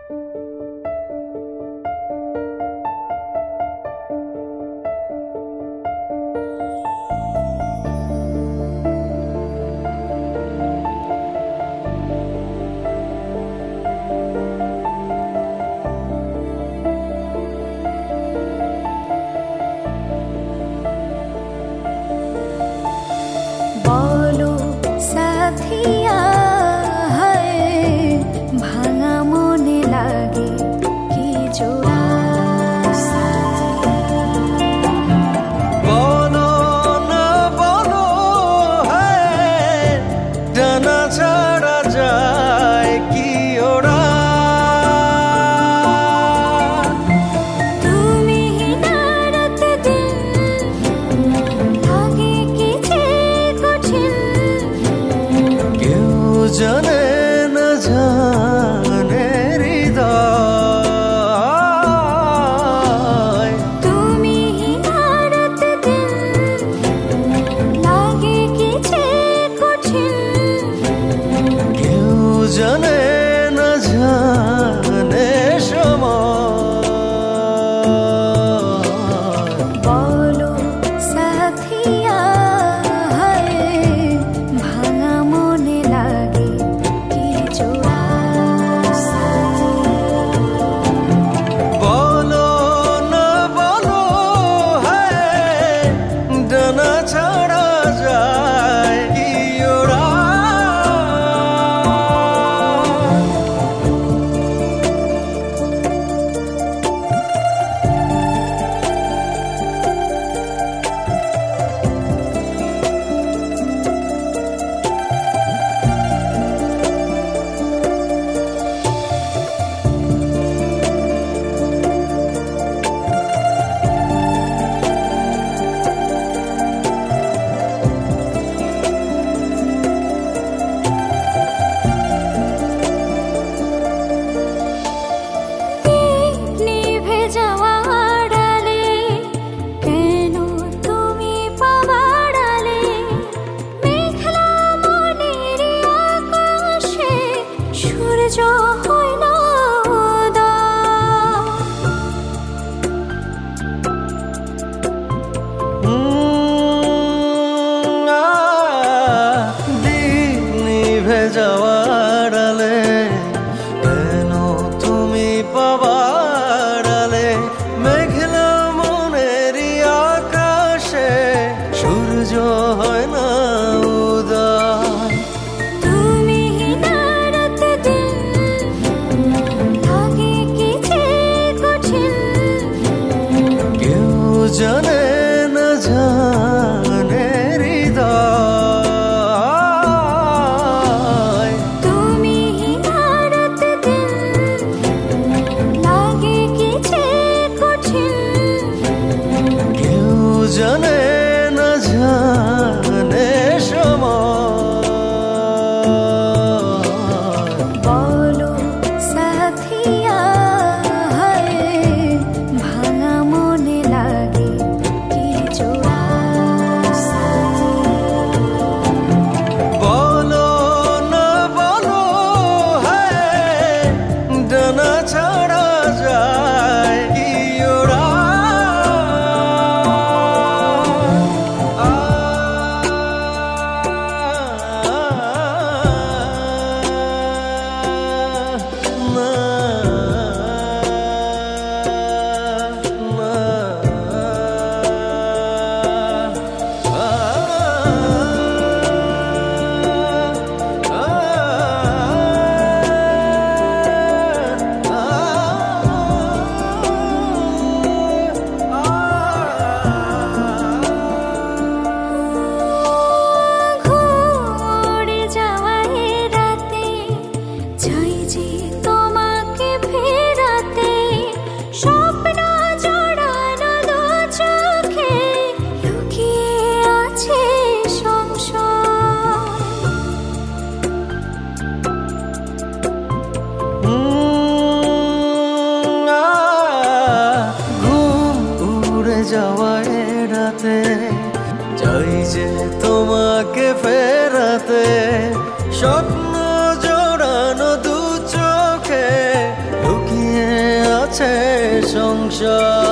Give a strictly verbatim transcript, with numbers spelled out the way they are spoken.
জানে না জানে হৃদয় তুমি রাত দিন লাগে কি যে কঠিন কেউ জানে না জানে সময় বলো সাথিয়া ভাঙা মনে লাগে ছাড়া যায় কি ওরা যাওয়ার আলে কেন তুমি পাবার আলে মেঘলা মনেরই আকাশে সূর্য হয় না উদয় তুমি রাত দিন লাগে কি যে কঠিন কেউ জানে না জানে হৃদয় জানে না জানে সময় বলো সাথিয়া ভাঙা মনে লাগে কি জোড়া বলো না বলো হ্যাঁ ডানা ছাড়া যায় কি ওরা যাওয়ায় রাতে চাই যে তোমাকে ফেরাতে স্বপ্ন জোড়ানো দু চোখে গেছে সংসার।